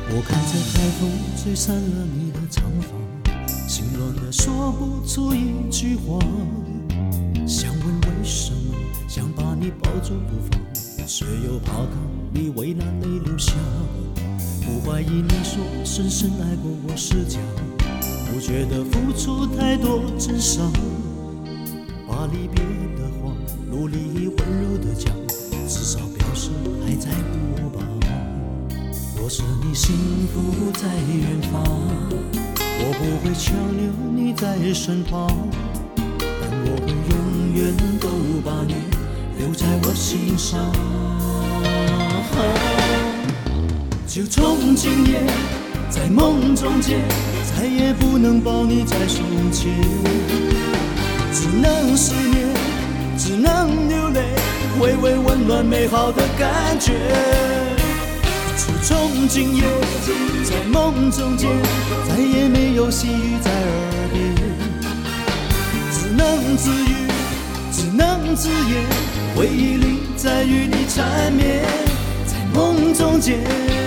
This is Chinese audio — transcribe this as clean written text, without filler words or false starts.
我看着海风吹散了你的长发，心乱的说不出一句话，想问为什么，想把你抱住不放，却又怕看你为难泪流下。不怀疑你说深深爱过我是假，不觉得付出太多真伤，把离别的话努力温柔的讲，至少表示还在乎我吧。若是你幸福在远方，我不会强留你在身旁，但我会永远都把你留在我心上。就从今夜在梦中间，再也不能抱你在胸前，只能思念，只能流泪，回味温暖美好的感觉。就从今夜在梦中间，再也没有细语在耳边，只能自语，只能自言，回忆里再与你缠绵，在梦中间。